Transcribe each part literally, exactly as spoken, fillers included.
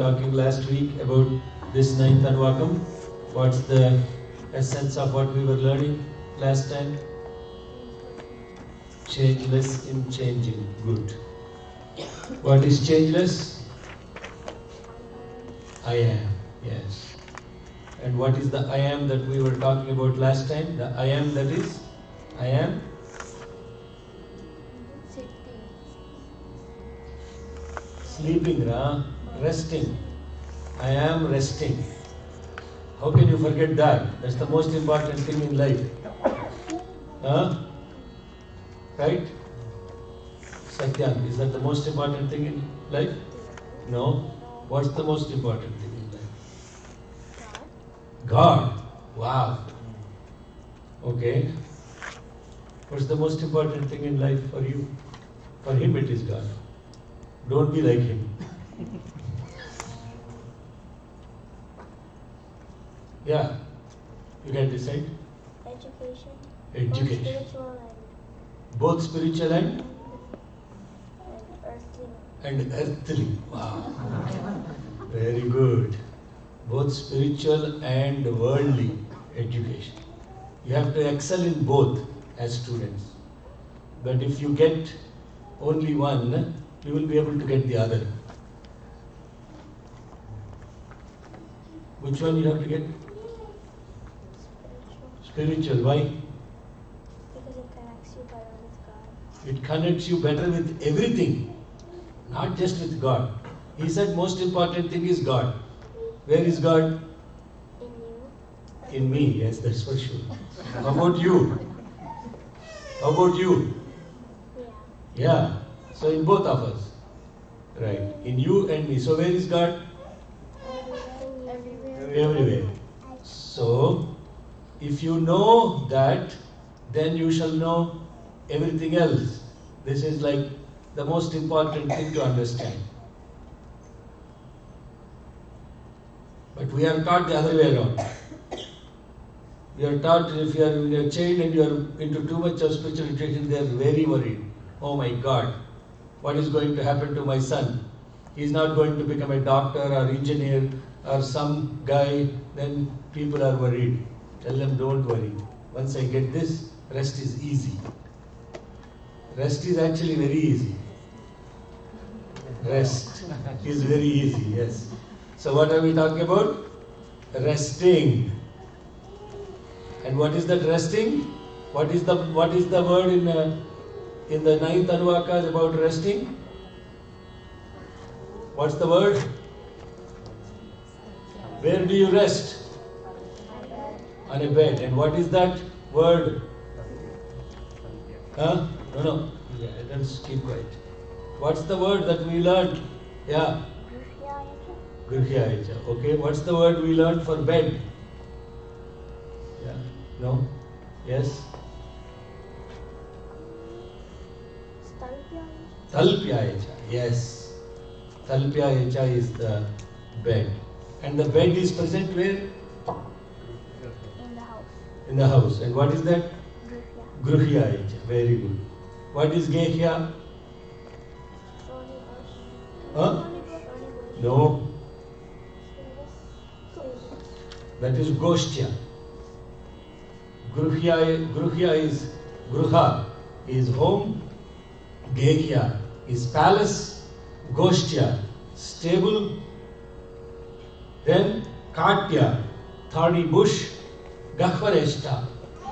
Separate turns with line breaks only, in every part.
talking last week about this ninth Anvakam. What's the essence of what we were learning last time? Changeless in changing. Good. What is changeless? I am. Yes. And what is the I am that we were talking about last time? The I am that is? I am? Sleeping, Ra. Resting. I am resting. How can you forget that? That's the most important thing in life. Huh? Right? Satyan, is that the most important thing in life? No. What's the most important thing in life? God. Wow. Okay. What's the most important thing in life for you? For him it is God. Don't be like him. Yeah. You can decide.
Education.
Education.
Both spiritual and,
Both spiritual and
and earthly.
and earthly. Wow. Very good. Both spiritual and worldly education. You have to excel in both as students. But if you get only one, you will be able to get the other. Which one you have to get?
Spiritual.
Spiritual. Why?
Because it connects you better with God.
It connects you better with everything, not just with God. He said most important thing is God. Where is God?
In you.
In me. Yes, that's for sure. How about you? How about you?
Yeah.
Yeah. So in both of us. Right. In you and me. So where is God?
Everywhere.
Everywhere. So if you know that, then you shall know everything else. This is like the most important thing to understand. But we are taught the other way around. We are taught if you are a child and you are into too much of spiritual education, they are very worried. Oh my God, what is going to happen to my son? He is not going to become a doctor or engineer or some guy, then people are worried. Tell them, don't worry. Once I get this, rest is easy. Rest is actually very easy. Rest is very easy, yes. So what are we talking about? Resting. And what is that resting? What is the what is the word in uh, in the ninth Anuvaka about resting? What's the word? Where do you rest? On a bed. And what is that word? Huh? No, no. Yeah, let's keep quiet. What's the word that we learned? Yeah. Grihya. Okay. What's the word we learned for bed? Yeah. No? Yes? Talpyayecha. Yes. Talpyayecha is the bed. And the bed is present where?
In the house.
In the house. And what is that?
Grihya.
Grihyayecha. Very good. What is Gehya?
Thorny bush.
Huh?
Thorny bush.
No.
Stable.
That is Goshtya. Gruhya, Gruhya is Gruha is home. Gehya is palace. Goshtya, stable. Then Katya, thorny bush. Gahvareshta,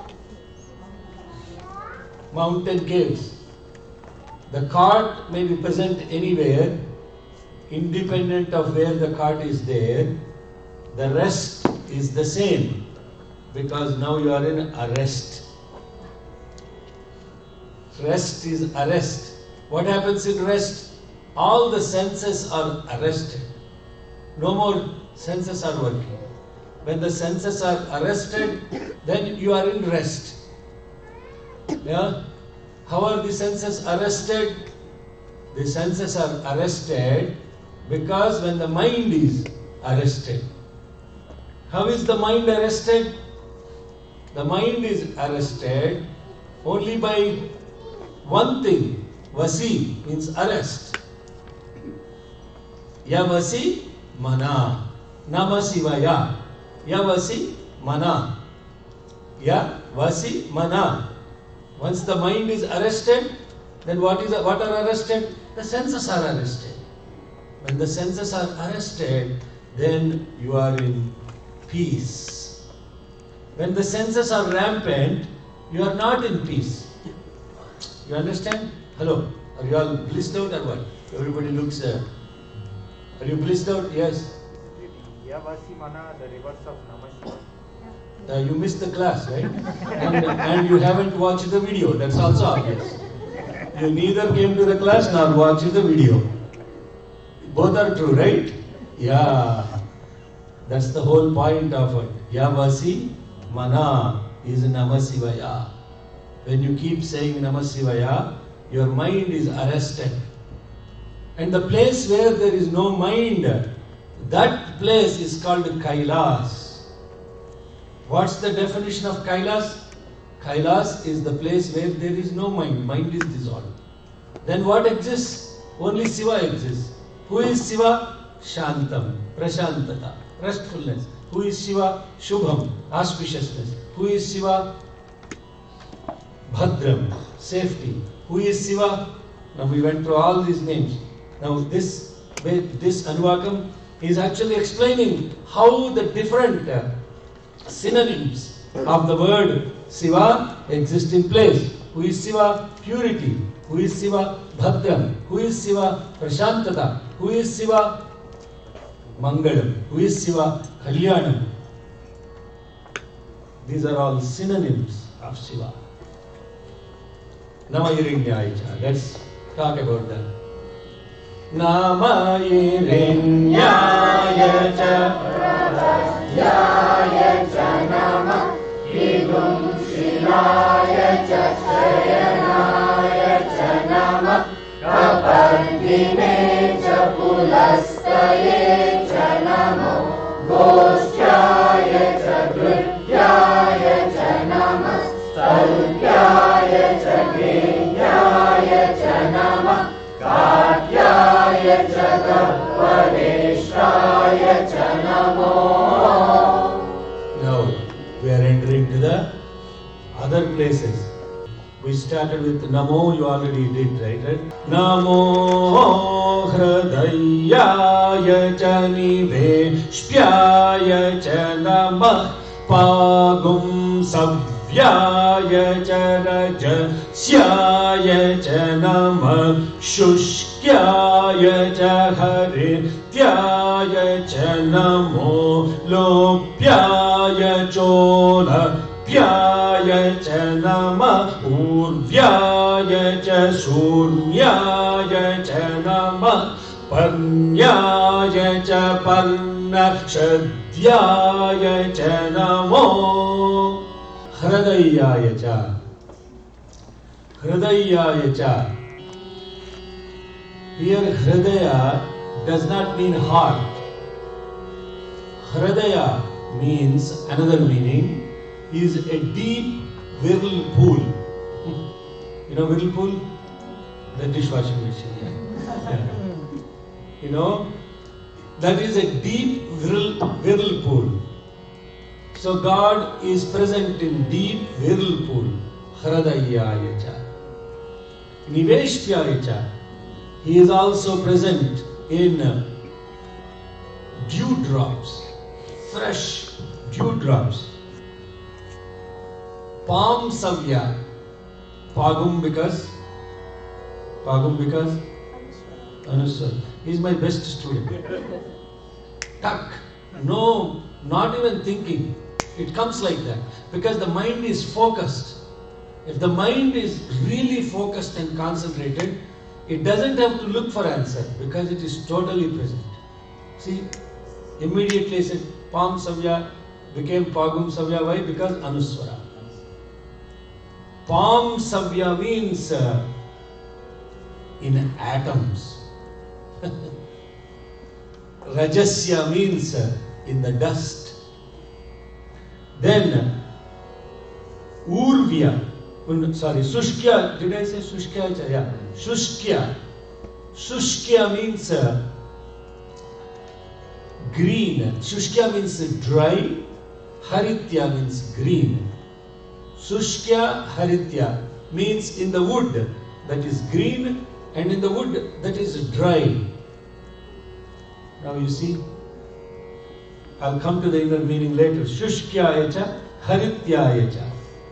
mountain caves. The cart may be present anywhere, independent of where the cart is there. The rest is the same, because now you are in arrest. Rest is arrest. What happens in rest? All the senses are arrested. No more senses are working. When the senses are arrested, then you are in rest. Yeah? How are the senses arrested? The senses are arrested because when the mind is arrested. How is the mind arrested? The mind is arrested only by one thing. Vasi means arrest. Ya vasi mana. Nama Shivaya. Yavasi mana. Yavasi mana. Once the mind is arrested, then what is what are arrested? The senses are arrested. When the senses are arrested, then you are in peace. When the senses are rampant, you are not in peace. You understand? Hello? Are you all blissed out or what? Everybody looks. Uh, are you blissed out? Yes.
Yavasi mana, the reverse of Namah.
Uh, you missed the class, right? and, and you haven't watched the video. That's also obvious. You neither came to the class nor watched the video. Both are true, right? Yeah. That's the whole point of it. Yavasi mana is Namah Shivaya. When you keep saying Namah Shivaya, your mind is arrested. And the place where there is no mind, that place is called Kailas. What's the definition of Kailas? Kailas is the place where there is no mind. Mind is dissolved. Then what exists? Only Shiva exists. Who is Shiva? Shantam, Prashantata, restfulness. Who is Shiva? Shubham, auspiciousness. Who is Shiva? Bhadram, safety. Who is Shiva? Now we went through all these names. Now this, this Anuvakam is actually explaining how the different uh, synonyms of the word Shiva exist in place. Who is Shiva? Purity. Who is Shiva? Bhadram. Who is Shiva? Prashantata. Who is Shiva? Mangalam. Who is Shiva? Kalyanam. These are all synonyms of Shiva. Namayirinyaya. Let's talk about that. Namayirinyaya Yaya Nama Idum Shilaya Chayanaya Nama Kapandine Chapulastaye Chanamo Goshaya Chagrityaya Chanama Stalyaya Chagrinyaya Chanama Katyaya Chagapadeshraya Chanamo. Now we are entering to the other places. We started with Namo, you already did, right? right? Namo Hridayaya Janiveshpyaya Janamah Pagum Savyaya Jarajasyaya Janamah Shushkyaya Jaharityaya Janamo Lopyaya Chola Pyaya Janama Urvyaya Jasunyaya Janama Panyaya Japanna Shadhyaya Janamo Hridayaya Cha Hridayaya Cha. Here Hridaya does not mean heart. Hridaya means another meaning. Is a deep whirlpool. You know whirlpool? The dishwashing machine. Yeah. Yeah. You know, that is a deep whirl, whirlpool. So God is present in deep whirlpool. Hridayaya Cha. Niveshpyaya Cha. He is also present in dewdrops, fresh dewdrops. Palm Savya. Pagum because Pagum because Anuswar. He is my best student. Tak. No, not even thinking. It comes like that. Because the mind is focused. If the mind is really focused and concentrated, it doesn't have to look for answer because it is totally present. See, immediately I said Palm Savya became Pagum Savya. Why? Because Anuswara. Palm Savya means uh, in atoms. Rajasya means uh, in the dust. Then Urvya, sorry, Sushkya, did I say Sushkya? Yeah, Sushkya. Sushkya means uh, green. Shushkya means dry, haritya means green. Shushkya haritya means in the wood that is green and in the wood that is dry. Now you see, I'll come to the inner meaning later. Shushkyayacha, harityayacha.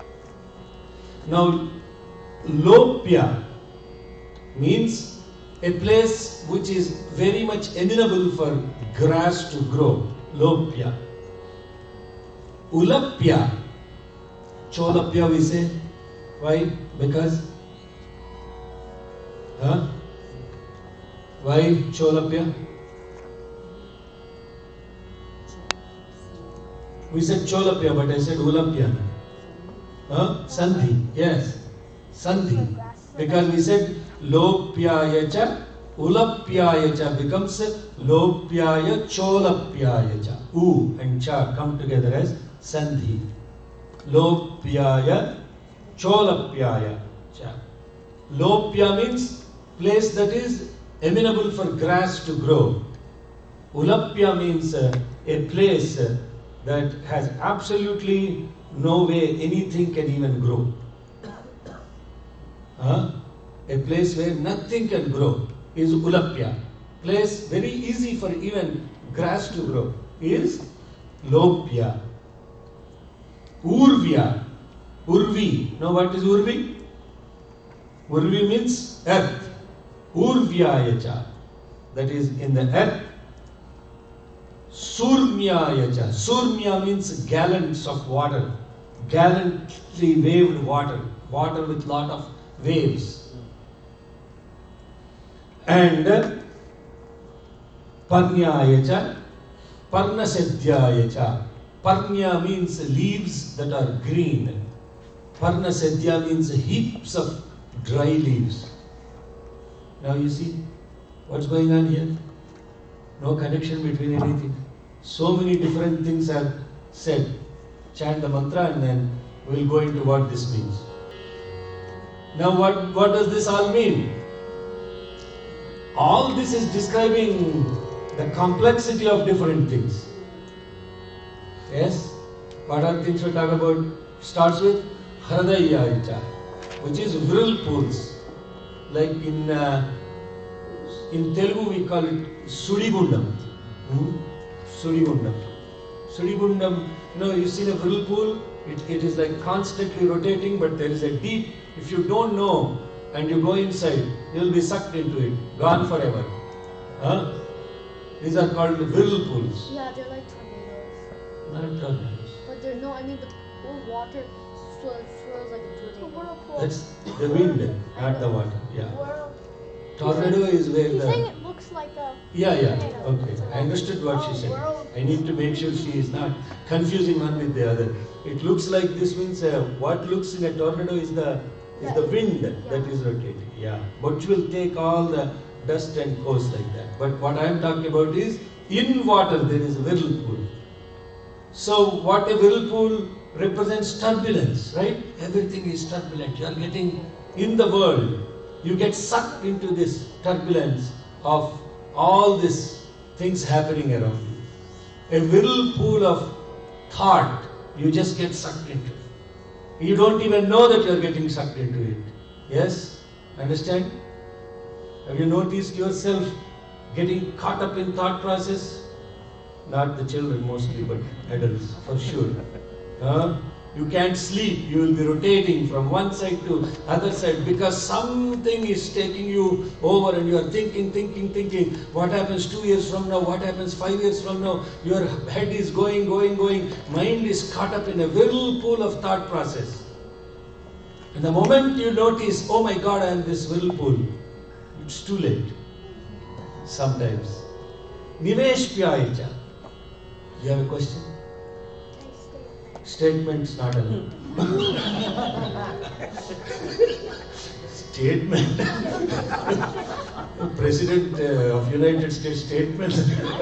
Now, lopya means a place which is very much amenable for grass to grow. Lopya. Ulapya. Cholapya we say. Why? Because? Huh? Why Cholapya? We said Cholapya, but I said Ulapya. Huh? Sandhi. Yes. Sandhi. Because we said Lopyayacha, Ulapyayacha becomes Lopyaya Cholapyayacha. U and Cha come together as Sandhi. Lopyaya Cholapyaya Cha. Lopya means place that is amenable for grass to grow. Ulapya means uh, a place uh, that has absolutely no way anything can even grow. Huh? A place where nothing can grow is Ulapya. Place very easy for even grass to grow is Lopya. Urvya. Urvi. Now what is Urvi? Urvi means earth. Urvyayacha. That is in the earth. Surmyayacha. Surmya means gallons of water. Gallantly waved water. Water with lot of waves. And Parnyayacha. Parnasedhyayacha. Parnya means leaves that are green. Parnasedhya means heaps of dry leaves. Now you see what's going on here? No connection between anything. So many different things are said. Chant the mantra and then we'll go into what this means. Now what, what does this all mean? All this is describing the complexity of different things. Yes? What are things we talk about? Starts with Hridayayacha, which is whirlpools. Like in uh, in Telugu we call it Sudibundam. Hmm? Sudibundam. Sudibundam, you know, you see a whirlpool, it, it is like constantly rotating, but there is a deep, if you don't know and you go inside, you will be sucked into it, gone forever. Huh? These are called whirlpools.
Yeah, they're like tornadoes.
Not tornadoes.
But they're no, I mean, the whole water swirls, swirls like a tornado.
That's the wind, not the water. Yeah.
Whirl.
Tornado is where
He's saying
the.
it looks like a
Yeah, yeah.
tornado.
Okay. I understood what she
Oh,
said.
whirl.
I need to make sure she is not confusing one with the other. It looks like this means uh, what looks in a tornado is the is the wind that is rotating. Yeah. Which will take all the dust and goes like that. But what I am talking about is in water there is a whirlpool. So what a whirlpool represents turbulence, right? Everything is turbulent. You are getting in the world. You get sucked into this turbulence of all these things happening around you. A whirlpool of thought, you just get sucked into. You don't even know that you are getting sucked into it. Yes? Understand? Have you noticed yourself getting caught up in thought process? Not the children mostly, but adults for sure. Huh? You can't sleep. You will be rotating from one side to other side because something is taking you over and you are thinking, thinking, thinking. What happens two years from now? What happens five years from now? Your head is going, going, going. Mind is caught up in a whirlpool of thought process. And the moment you notice, oh my God, I am this whirlpool, it's too late. Sometimes. Nivesh Pyaicha. You have a question? Statements not allowed. Statement. President uh, of United States statement.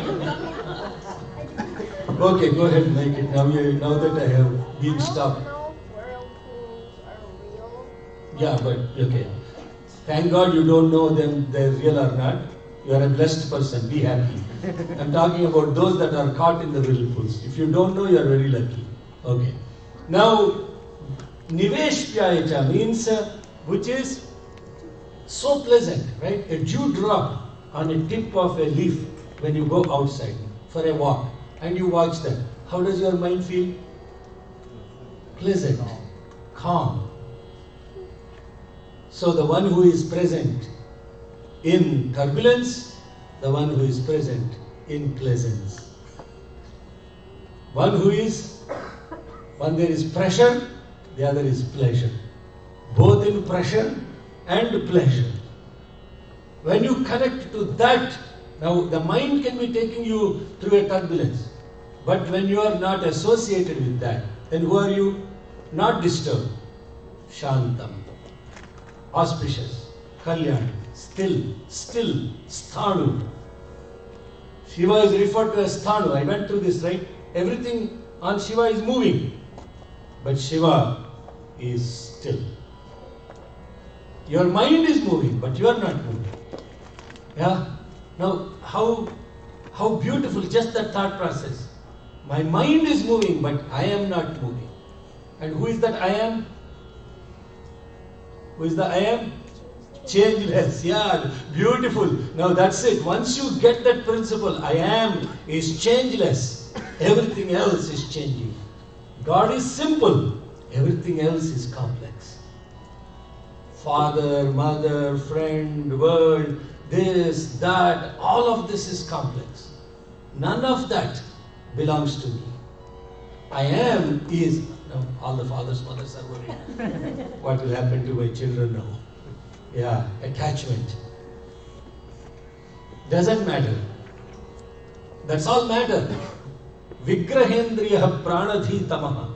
Okay, go ahead and make it. Now, you, now that I have been stopped.
I don't know if whirlpools are real.
Yeah, but okay. Thank God you don't know them they're real or not. You are a blessed person, be happy. I'm talking about those that are caught in the whirlpools. If you don't know, you are very lucky. Okay. Now, Niveshpyayacha means uh, which is so pleasant, right? A dewdrop on a tip of a leaf when you go outside for a walk and you watch that. How does your mind feel? Pleasant, calm. So the one who is present in turbulence, the one who is present in pleasance. One who is, one there is pressure, the other is pleasure. Both in pressure and pleasure. When you connect to that, now the mind can be taking you through a turbulence. But when you are not associated with that, then who are you? Not disturbed. Shantam. Auspicious. Kalyan. Still. Still. Sthanu. Shiva is referred to as Sthanu. I went through this, right? Everything on Shiva is moving. But Shiva is still. Your mind is moving, but you are not moving. Yeah? Now, how, how beautiful just that thought process. My mind is moving, but I am not moving. And who is that I am? Who is the I am? Changeless. Yeah, beautiful. Now that's it. Once you get that principle, I am is changeless. Everything else is changing. God is simple. Everything else is complex. Father, mother, friend, world, this, that, all of this is complex. None of that belongs to me. I am is, no, all the fathers, mothers are worried. What will happen to my children now? Yeah, attachment. Doesn't matter. That's all matter. Vigrahendriya pranadhi tamaha.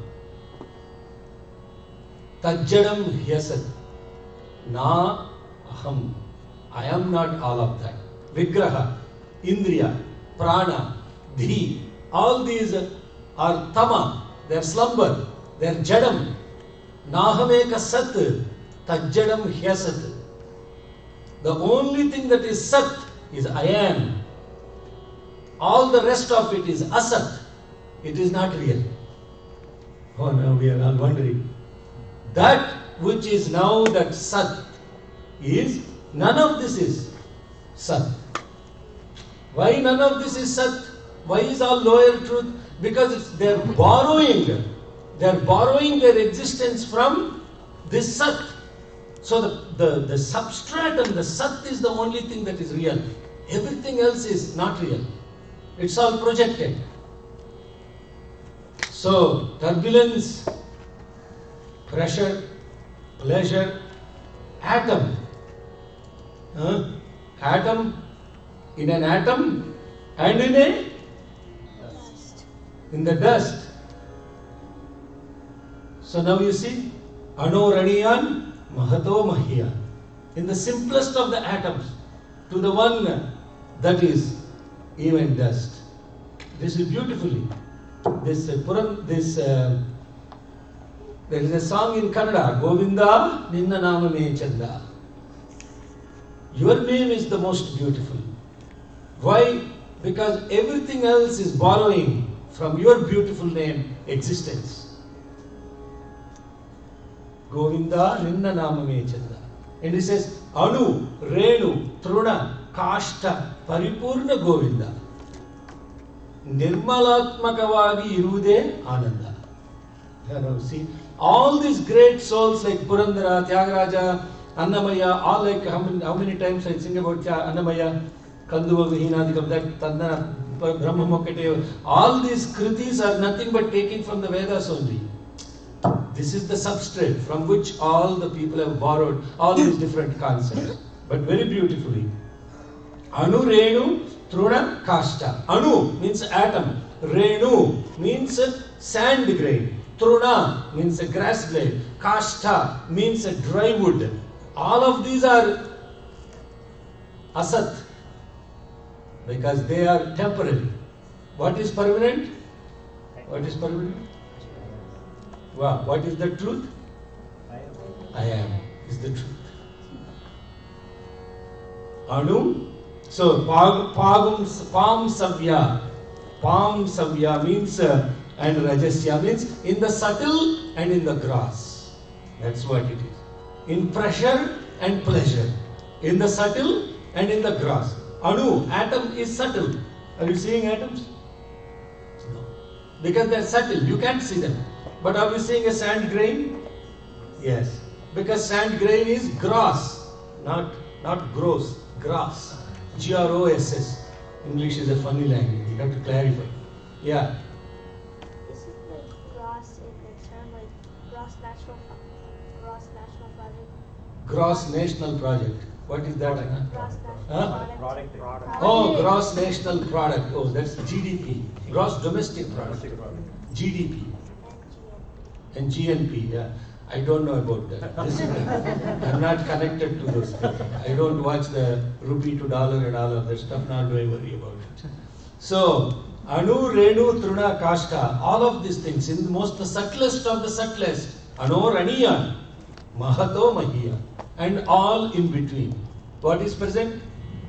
Tajjadam hyasat. Na aham. I am not all of that. Vigraha, Indriya, Prana, Dhi. All these are tama. They are slumber. They are jadam. Nahameka sat. Tajjadam hyasat. The only thing that is sat is I am. All the rest of it is asat. It is not real. Oh, now we are all wondering. That which is now that sat is, none of this is sat. Why none of this is sat? Why is all lower truth? Because it's, they are borrowing. They are borrowing their existence from this sat. So the, the, the substratum, the sat is the only thing that is real. Everything else is not real. It's all projected. So turbulence, pressure, pleasure, atom. Huh? Atom, in an atom and in a dust. In the dust. So now you see, Anoraniyan Mahato Mahya. In the simplest of the atoms to the one that is even dust. This is beautifully. This uh, Puran, this uh, there is a song in Kannada, Govinda Ninna Nama Me Chanda. Your name is the most beautiful. Why? Because everything else is borrowing from your beautiful name existence. Govinda Ninna Nama Me Chanda. And he says, Anu, Renu, Truna, Kashta, Paripurna Govinda. Nirmalatmakavagi irude Ananda. You know, see, all these great souls like Purandara, Tyagaraja, Annamaya, all like how many, how many times I sing about Annamaya, Kanduva Vihinadikam, that Tandana, Brahma Mokate, all these kritis are nothing but taking from the Vedas only. This is the substrate from which all the people have borrowed all these different concepts. But very beautifully. Anu Renu Truna Kashta. Anu means atom. Renu means sand grain. Truna means a grass blade. Kashta means a dry wood. All of these are asat because they are temporary. What is permanent? What is permanent? Wow. What is the truth? I am is the truth. Anu, So, pag, pagum, pam savya, pam savya means, uh, and rajasya means in the subtle and in the gross. That's what it is. In pressure and pleasure. In the subtle and in the gross. Anu, atom is subtle. Are you seeing atoms? No. Because they're subtle, you can't see them. But are you seeing a sand grain? Yes. Because sand grain is gross, not, not gross, gross. G R O S S. English is a funny language, you have to clarify. Yeah.
Isn't like gross in the term like gross national gross national project?
Gross national project. What is that? Anna?
Gross national
Huh?
product.
Product. Product.
Oh, gross national product. Oh, that's G D P. Gross domestic product. G D P. And G N P, yeah. I don't know about that. This is, I'm not connected to those things. I don't watch the rupee to dollar and all of that stuff, not do I worry about it. So, Anu, Renu, Truna, Kashka, all of these things, in the most the subtlest of the subtlest, Ano, Raniya, Mahato, Mahiya, and all in between. What is present?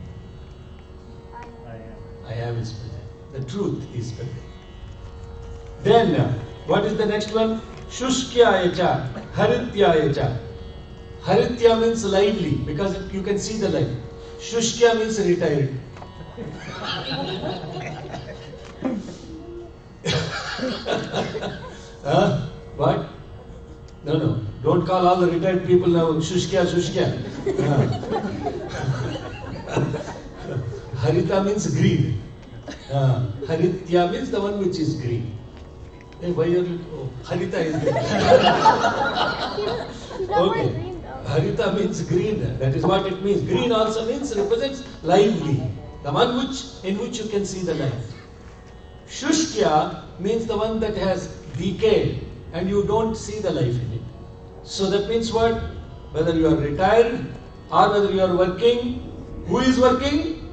I am is present. The truth is present. Then, uh, what is the next one? Shushkyayacha, Harityayacha. Haritya means lively, because you can see the light. Shushkya means retired. Huh? What? No, no. Don't call all the retired people now Shushkya, Shushkya. Harita means green. Uh, Haritya means the one which is green. Hey, why are you? Oh, Harita is green. Okay. Harita means green. That is what it means. Green also means represents lively. The one which in which you can see the life. Shushkya means the one that has decayed and you don't see the life in it. So that means what? Whether you are retired or whether you are working, who is working?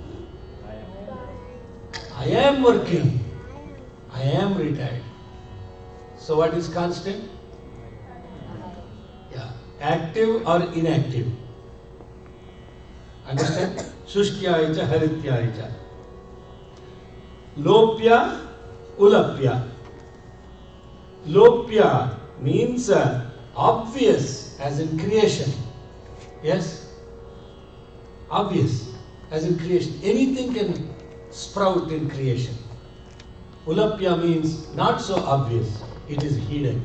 I am working. I am retired. So what is constant? Yeah. Active or inactive? Understand? Shushkyayacha, Harityayacha. Lopya, Ulapya. Lopya means uh, obvious as in creation. Yes? Obvious as in creation. Anything can sprout in creation. Ulapya means not so obvious. It is hidden.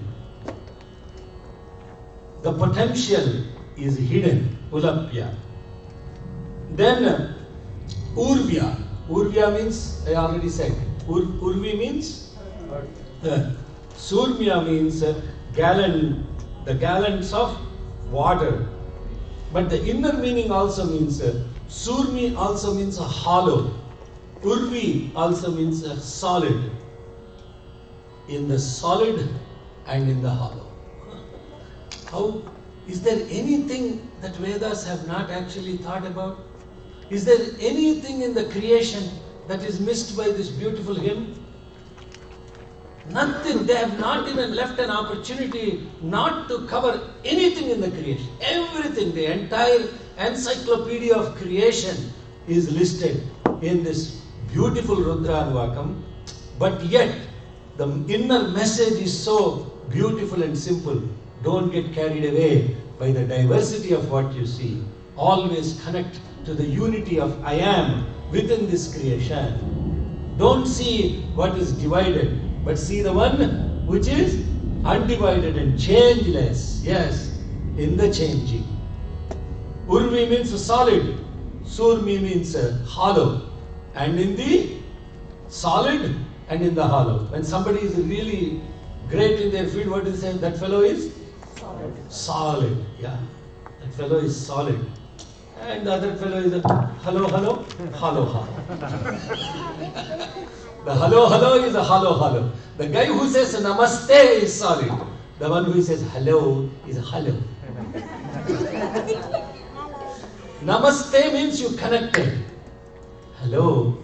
The potential is hidden. Ulapya. Then uh, Urvya. Urvya means, I already said. Ur, Urvi means? Uh, Surmya means uh, gallon, the gallons of water. But the inner meaning also means, uh, Surmi also means a hollow. Urvi also means a solid. In the solid and in the hollow. How, is there anything that Vedas have not actually thought about? Is there anything in the creation that is missed by this beautiful hymn? Nothing. They have not even left an opportunity not to cover anything in the creation. Everything, the entire encyclopedia of creation is listed in this beautiful Rudranvakam. But yet, the inner message is so beautiful and simple. Don't get carried away by the diversity of what you see. Always connect to the unity of I am within this creation. Don't see what is divided, but see the one which is undivided and changeless. Yes, in the changing. Urvi means solid. Surmi means hollow. And in the solid and in the hollow. When somebody is really great in their field, what do they say? That fellow is? Solid. Solid, yeah. That fellow is solid. And the other fellow is a hello, hello, hollow, hollow. The hello, hello is a hollow, hollow. The guy who says namaste is solid. The one who says hello is a hollow. Namaste means you connected. Hello,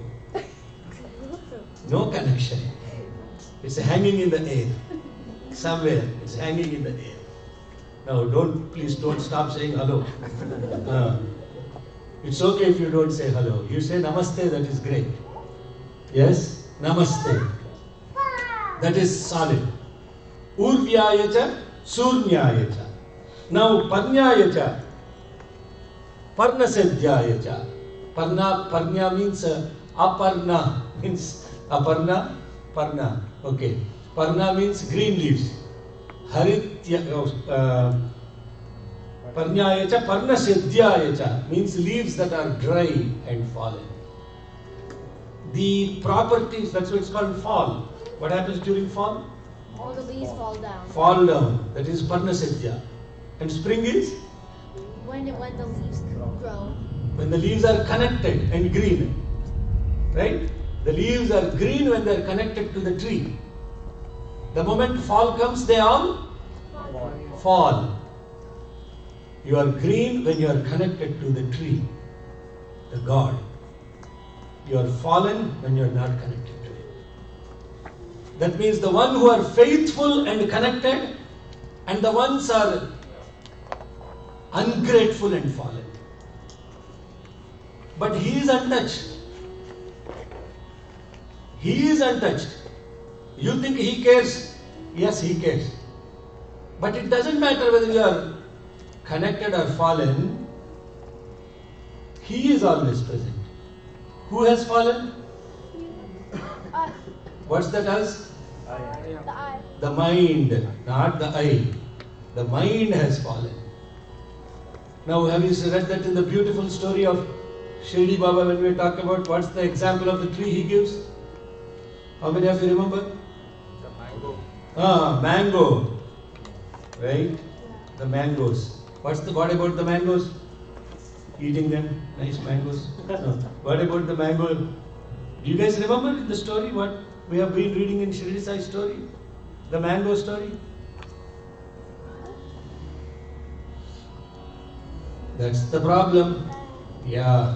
no connection. It's hanging in the air. Somewhere, it's hanging in the air. Now, don't, please don't stop saying hello. Uh, It's okay if you don't say hello. You say namaste, that is great. Yes? Namaste. That is solid. Urvyayacha, surnyayacha. Now parnyayacha, parnasedhyayacha. Parna, parnya means uh, aparna, means aparna, parna. Okay. Parna means green leaves. Haritya, uh, parnyayacha, parnasedhyayacha means leaves that are dry and fallen. The properties, that's what it's called fall. What happens during fall?
All the leaves fall down.
Fall down. That is parnasedhya. And spring is?
When it, when the leaves grow.
When the leaves are connected and green. Right? The leaves are green when they are connected to the tree. The moment fall comes, they all fall. You are green when you are connected to the tree, the God. You are fallen when you are not connected to it. That means the one who are faithful and connected, and the ones are ungrateful and fallen. But he is untouched. He is untouched. You think he cares? Yes, he cares. But it doesn't matter whether you are connected or fallen. He is always present. Who has fallen?
Us.
What's that us?
The eye.
The mind, not the eye. The mind has fallen. Now, have you read that in the beautiful story of Shirdi Baba when we talk about what's the example of the tree he gives? How many of you remember?
The mango.
Ah, mango. Right? The mangoes. What's the what about the mangoes? Eating them, nice mangoes. No. What about the mango? Do you guys remember the story? What we have been reading in Shirdi Sai story? The mango story? That's the problem. Yeah.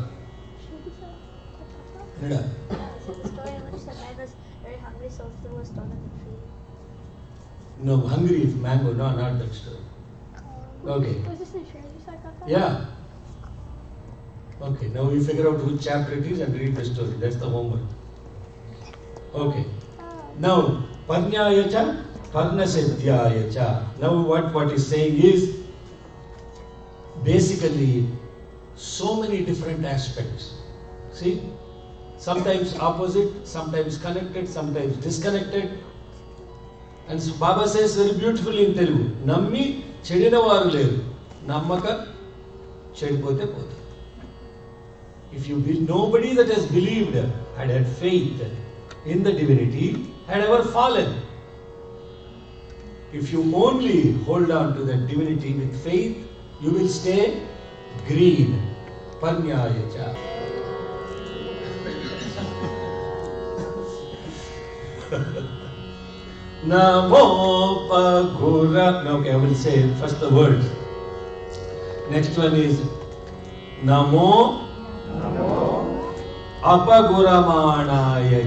Nida.
So the story in which the man was very hungry, so threw a stone at the tree.
No, hungry mango. No, not that story. Okay.
Was this in Shirdi Sai Katha?
Yeah. Okay, now you figure out which chapter it is and read the story. That's the homework. Okay. Now, parnyayacha, parnasedhyayacha. Now what, what he's saying is, basically, so many different aspects. See? Sometimes opposite, sometimes connected, sometimes disconnected. And so Baba says very beautifully in Telugu, Nammi chedinavaru leru, nammaka chedipote pote. If you be, nobody that has believed had had faith in the divinity had ever fallen. If you only hold on to that divinity with faith, you will stay green. Parnyayacha. Namo Pagura. Okay, I will say first the words. Next one is Namo Apaguramanayacha.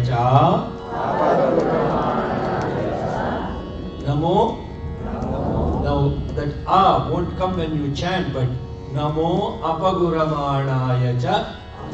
Namo. Now that A won't come when you chant, but Namo Apaguramanayacha.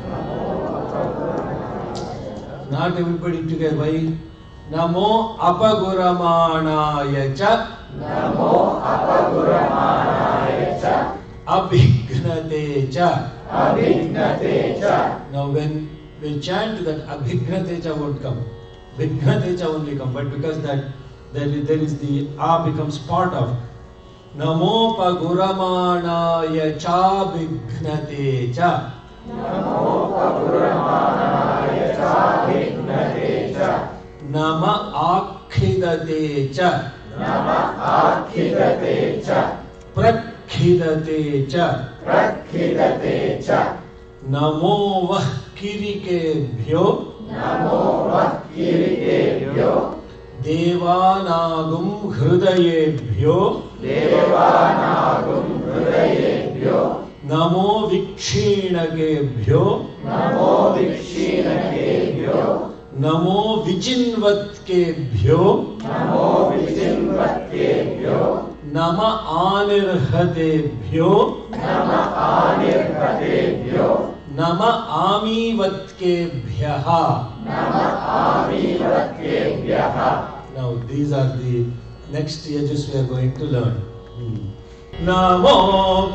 Not everybody together. Why? Namo Apaguramanayacha.
Namo Apaguramanayacha.
Abhignatecha.
Abhignatecha.
Now when we chant that Abhignatecha won't come. Vignatecha only come. But because that there is, there is the A becomes part of Namo Paguramanayacha Vignatecha.
Namo Paguramanayacha Vignatecha.
Nama Akhidatecha.
Nama Akhidatecha.
Prakhidatecha.
Prakhidatecha.
Namo Vah Kirikebhyo.
Namo Vakirikebhyo.
Devanagum Hrudayebhyo.
Devanagum Hrudayebhyo.
Namo Vikshinakebhyo.
Namo Vikshinakebhyo.
Namo Vichinvatkebhyo.
Namo Vichinvatkebhyo.
Nama Anirhatebhyo.
Nama Anirhatebhyo.
Nama Amivatkebhyaha.
Nama Amivatkebhyaha.
Now these are the next edges we are going to learn. Hmm. Namo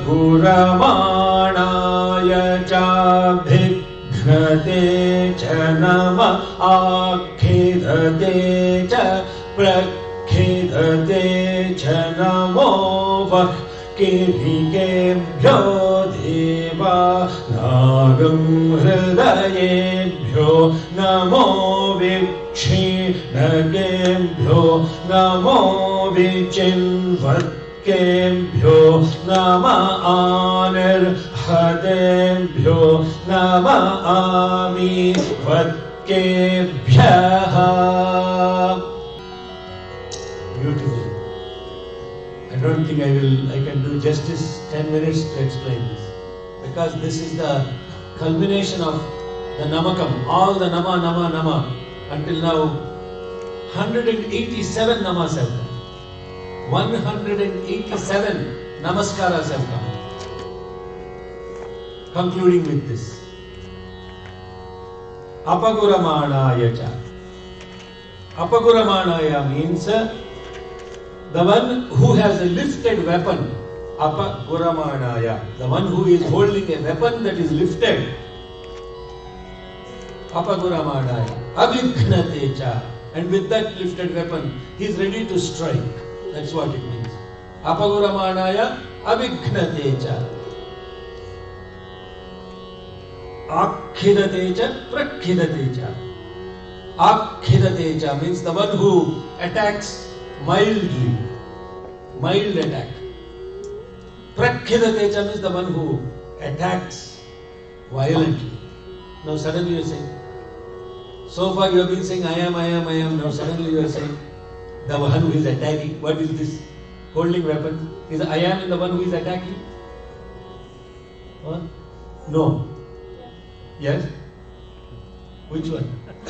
Paguramāṇāya ca bhikhnate ca nama ākhidhate ca prakhidhate ca namo vakirikebhyo deva nagam hridayebhyo namo vikṣhinakebhyo namo vichinvat केभ्यो nama anirhadebhyo nama ami vatkebhyaha. Beautiful. I don't think I will I can do justice ten minutes to explain this, because this is the culmination of the namakam, all the nama nama nama. Until now one hundred eighty-seven namas have come. one hundred eighty-seven namaskaras have come. Concluding with this. Apaguramāṇāya ca. Apaguramāṇāya means uh, the one who has a lifted weapon. Apaguramāṇāya. The one who is holding a weapon that is lifted. Apaguramāṇāya. Abhighnate ca. And with that lifted weapon, he is ready to strike. That's what it means. Apaguramāṇāya abhighnate ca. Akhidate ca prakhidate ca. Akhidate ca means the one who attacks mildly. Mild attack. Prakhidate ca means the one who attacks violently. Now suddenly you are saying, so far you have been saying I am, I am, I am. Now suddenly you are saying, the one who is attacking. What is this? Holding weapons? Is I am the one who is attacking? Huh? No. Yes? Which one?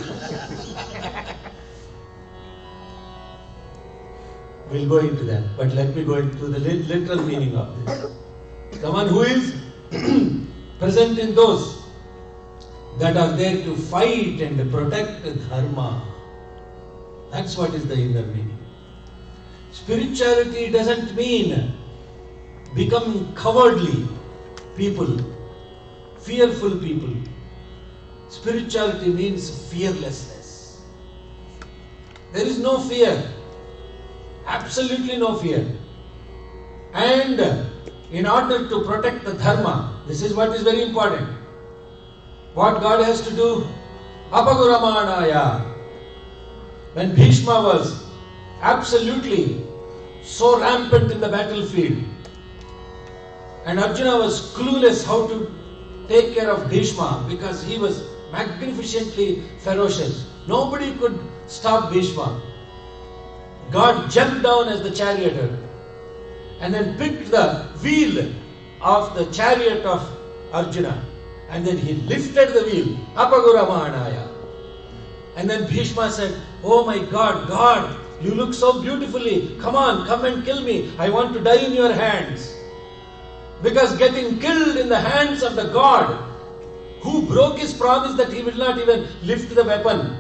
We'll go into that. But let me go into the literal meaning of this. The one who is present in those that are there to fight and protect dharma. That's what is the inner meaning. Spirituality doesn't mean becoming cowardly people, fearful people. Spirituality means fearlessness. There is no fear, absolutely no fear. And in order to protect the dharma, this is what is very important. What God has to do? Apaguramāṇāya. When Bhishma was absolutely so rampant in the battlefield, and Arjuna was clueless how to take care of Bhishma because he was magnificently ferocious. Nobody could stop Bhishma. God jumped down as the charioteer and then picked the wheel of the chariot of Arjuna, and then he lifted the wheel, Apaguramāṇāya. And then Bhishma said, oh my God, God, you look so beautifully. Come on, come and kill me. I want to die in your hands. Because getting killed in the hands of the God who broke his promise that he will not even lift the weapon.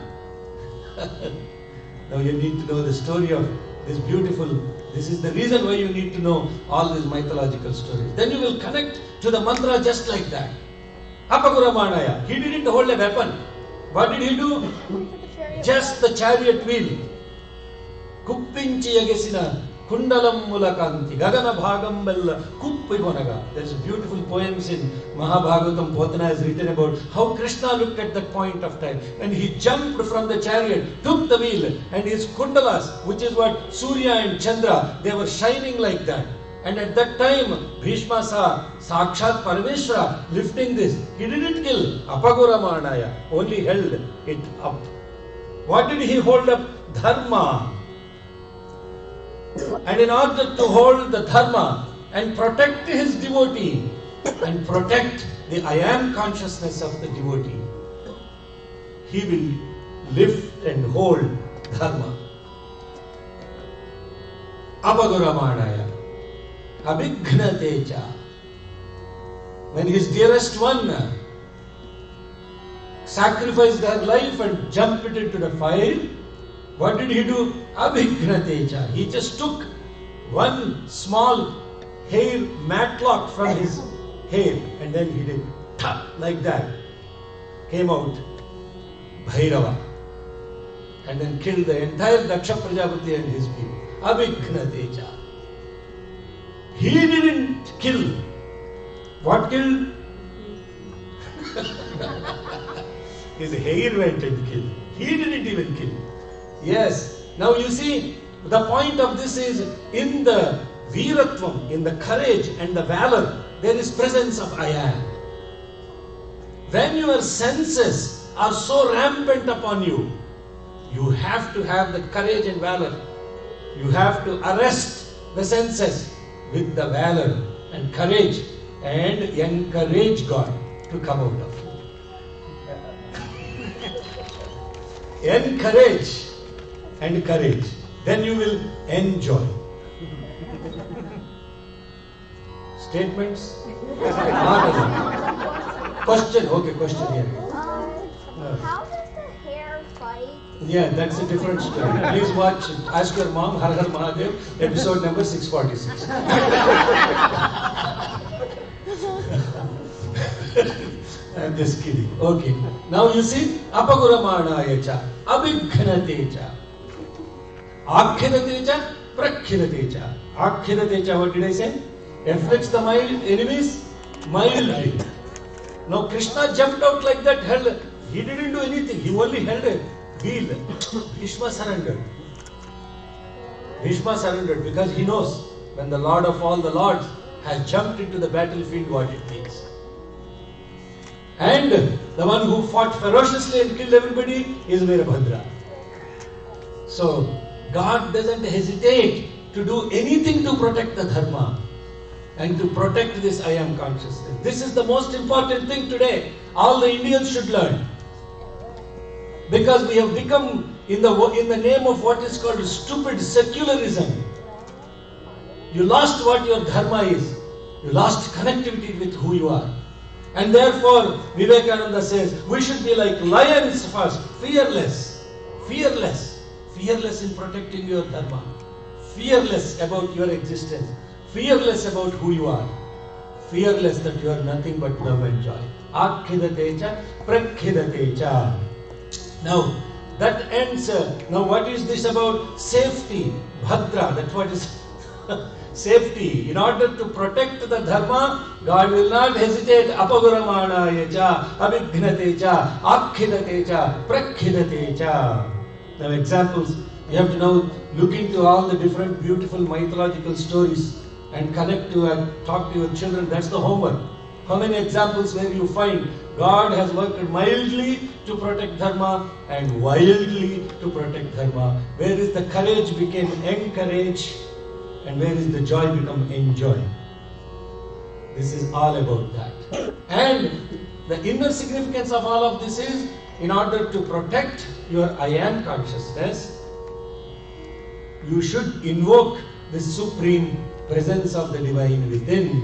Now you need to know the story of this beautiful, this is the reason why you need to know all these mythological stories. Then you will connect to the mantra just like that. Apaguramāṇāya. He didn't hold a weapon. What did he do? Just the chariot wheel. Kuppinchi yagesina kundalam mulakanti gagana bhagam bella kuppi gonaga. There is beautiful poems in Mahabhagavatam. Potana has written about how Krishna looked at that point of time when he jumped from the chariot, took the wheel, and his kundalas, which is what Surya and Chandra, they were shining like that. And at that time, Bhishma saw Sakshat Parameshwara lifting this. He didn't kill. Apaguramāṇāya. Only held it up. What did he hold up? Dharma. And in order to hold the dharma and protect his devotee and protect the I am consciousness of the devotee, he will lift and hold dharma. Apaguramāṇāya. Abhighnate ca. When his dearest one sacrificed her life and jumped into the fire. What did he do? Abhighnatecha. He just took one small hair matlock from his hair and then he did tap like that. Came out Bhairava and then killed the entire Daksha Prajapati and his people. Abhighnatecha. He didn't kill. What killed? His hair went and killed. He didn't even kill. Yes. Now you see, the point of this is in the Veeratvam, in the courage and the valor, there is presence of I am. When your senses are so rampant upon you, you have to have the courage and valor. You have to arrest the senses with the valor and courage and encourage God to come out of you. Encourage and courage. Then you will enjoy. Statements? Question. Okay, question here.
Uh, how does the hair fight?
Yeah, that's a different story. Please watch, ask your mom, Har Har Mahadev, episode number six forty-six. I'm just kidding. Okay. Now you see, Apaguramanayacha, Abhighnatecha, Akhinatecha, Prakhinatecha. Akhinatecha, what did I say? Afflicts the mild enemies mildly. Now Krishna jumped out like that, held. He didn't do anything. He only held a wheel. Bhishma surrendered. Bhishma surrendered because he knows when the Lord of all the Lords has jumped into the battlefield what it means. And the one who fought ferociously and killed everybody is Veerabhadra. So God doesn't hesitate to do anything to protect the dharma and to protect this I am consciousness. This is the most important thing today. All the Indians should learn. Because we have become, in the, in the name of what is called stupid secularism, you lost what your dharma is. You lost connectivity with who you are. And therefore, Vivekananda says, we should be like lions first, fearless, fearless, fearless in protecting your dharma, fearless about your existence, fearless about who you are, fearless that you are nothing but love and joy. Akhidatecha, prakhidatecha. Now, that ends. Uh, now, what is this about? Safety, bhadra, that's what is safety. In order to protect the dharma, God will not hesitate. Apaguramanayacha, abhighnatecha, akhidatecha, prakhidatecha. Now, examples, you have to now look into all the different beautiful mythological stories and connect to and talk to your children. That's the homework. How many examples where you find God has worked mildly to protect dharma and wildly to protect dharma? Where is the courage became encourage and where is the joy become enjoy? This is all about that. And the inner significance of all of this is, in order to protect your I am consciousness, you should invoke the supreme presence of the divine within.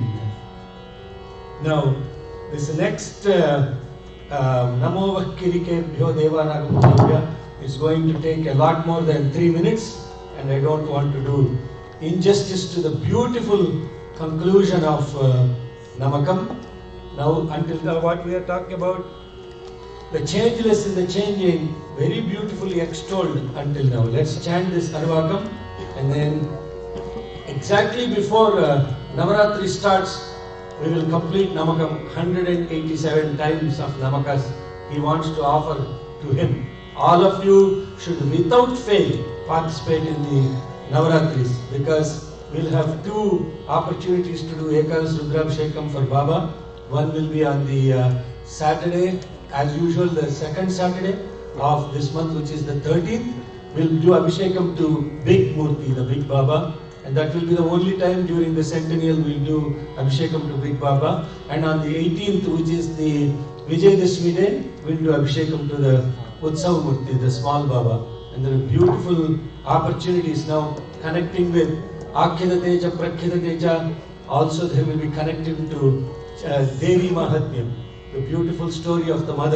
Now, this next uh, uh, Namo Vakirikebhyo Devanagam is going to take a lot more than three minutes, and I don't want to do injustice to the beautiful conclusion of uh, Namakam. Now, until now, what we are talking about, the changeless in the changing, very beautifully extolled until now. Let's chant this Arvakam, and then exactly before uh, Navaratri starts, we will complete Namakam one hundred eighty-seven times of Namakas he wants to offer to him. All of you should without fail participate in the Navaratris, because we'll have two opportunities to do Ekadas Rudrabhishekam for Baba. One will be on the uh, Saturday, as usual, the second Saturday of this month, which is the thirteenth. We'll do Abhishekam to Big Murti, the Big Baba. And that will be the only time during the centennial we'll do Abhishekam to Big Baba. And on the eighteenth, which is the Vijayadashmi day, we'll do Abhishekam to the Utsav Murti, the small Baba. And there are beautiful opportunities now connecting with Akhidateja, Prakhidateja. Also they will be connected to uh, Devi Mahatmyam, the beautiful story of the mother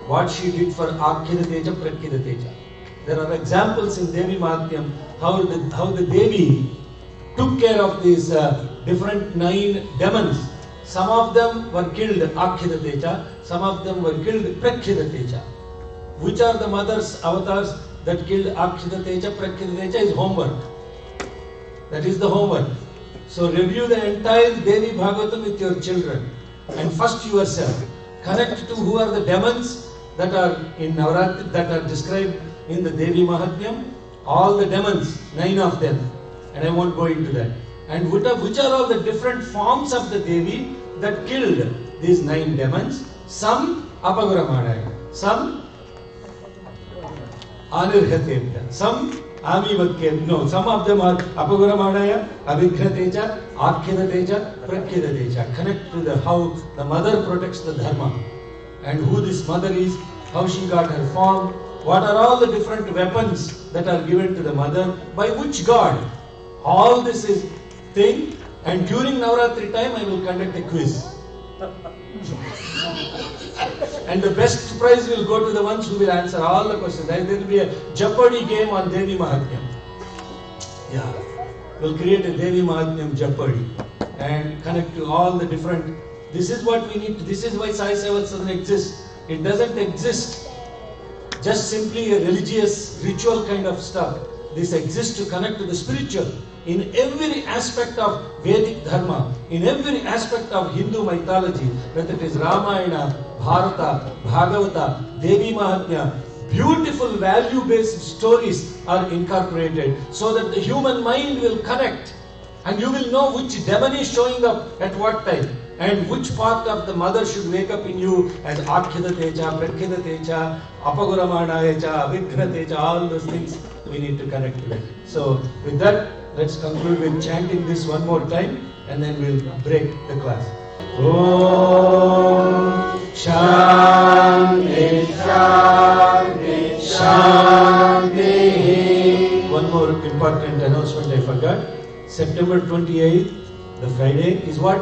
what she did for Akhirateja, Prakhidateja. There are examples in Devi Mahatyam how the, how the Devi took care of these uh, different nine demons. Some of them were killed Akhirateja, some of them were killed Prakhidateja. Which are the mother's avatars that killed Akhirateja, Prakhidateja is homework. That is the homework. So review the entire Devi Bhagavatam with your children and first yourself. Connect to who are the demons that are in Navaratri, that are described in the Devi Mahatmyam. All the demons, nine of them. And I won't go into that. And which are, which are all the different forms of the Devi that killed these nine demons. Some Apaguramadaya, some Anirhatebhya, some Amivatkeb. No, some of them are Apaguramadaya, Avighrateja, Akhirateja, Prakhidateja. Connect to the how the mother protects the dharma and who this mother is, how she got her form, what are all the different weapons that are given to the mother, by which god. All this is thing, and during Navaratri time I will conduct a quiz. And the best prize will go to the ones who will answer all the questions. There will be a Jeopardy game on Devi Mahatmyam. Yeah. We'll create a Devi Mahatmyam Jeopardy and connect to all the different. This is what we need. This is why Sai Seva Sadhana exists. It doesn't exist just simply a religious ritual kind of stuff. This exists to connect to the spiritual. In every aspect of Vedic Dharma, in every aspect of Hindu mythology, whether it is Ramayana, Bharata, Bhagavata, Devi Mahatmya, beautiful value-based stories are incorporated so that the human mind will connect and you will know which demon is showing up at what time and which part of the mother should wake up in you as Akhirateja, Prakhidateja, Apaguramadaya, Avighrateja, all those things we need to connect to it. So with that, let's conclude with chanting this one more time and then we'll break the class. Om Shanti Shanti Shanti. One more important announcement I forgot. September twenty-eighth, the Friday, is what?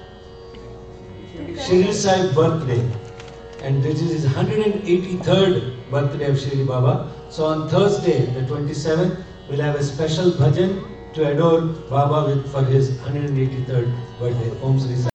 Shirdi Sahib birthday. And this is his one hundred eighty-third birthday of Shirdi Baba. So on Thursday, the twenty-seventh, we'll have a special bhajan to adore Baba with for his one hundred eighty-third birthday. Om Shri Sai.